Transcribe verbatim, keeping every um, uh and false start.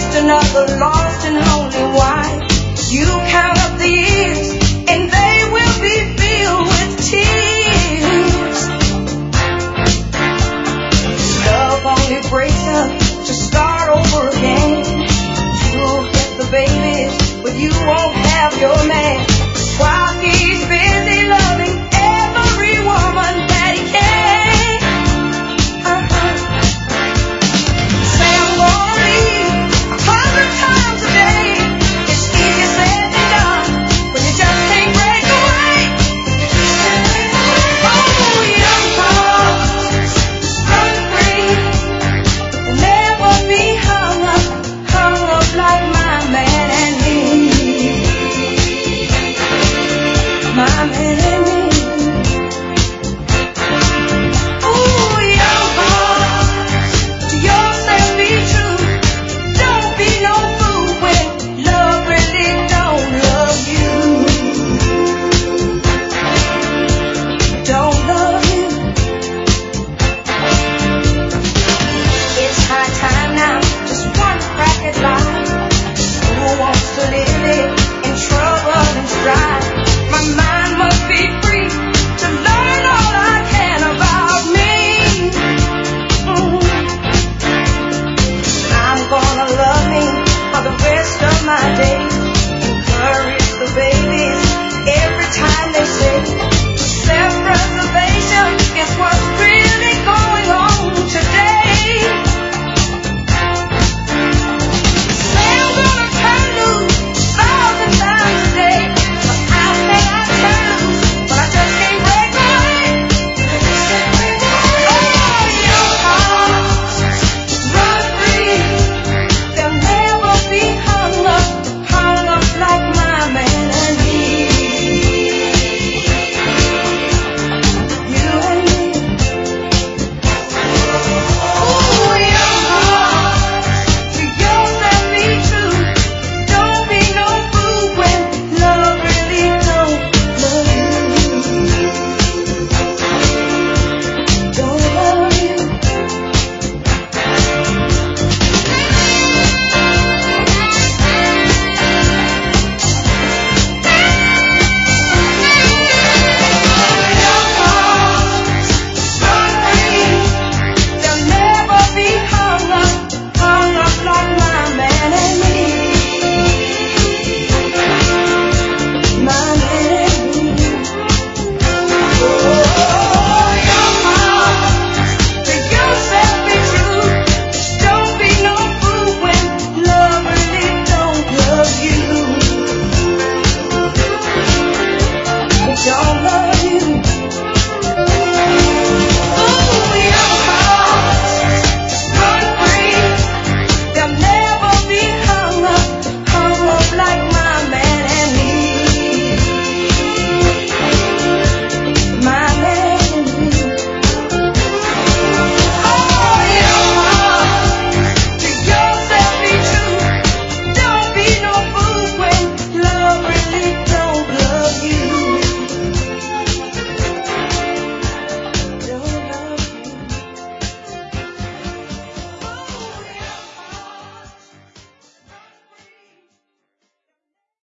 another lost and lonely wife. You count up the years and they will be filled with tears. Love only breaks up to start over again. You'll get the babies, but you won't have your man. While he's busy loving every woman that he can. Uh-huh. Say I'm gonna leave a hundred times a day. It's easier said than done, but you just can't break away. Oh, young hearts, run free and never be hung up, hung up like my man and me. My man and me. Ooh, young hearts, to yourself be true. Don't be no fool when love really don't love you. Don't love you. It's high time now, just one crack at life. Who wants to live it in trouble and strife? My mind must be free to learn all I can about me. Mhm. I'm gonna love me for the rest of my days.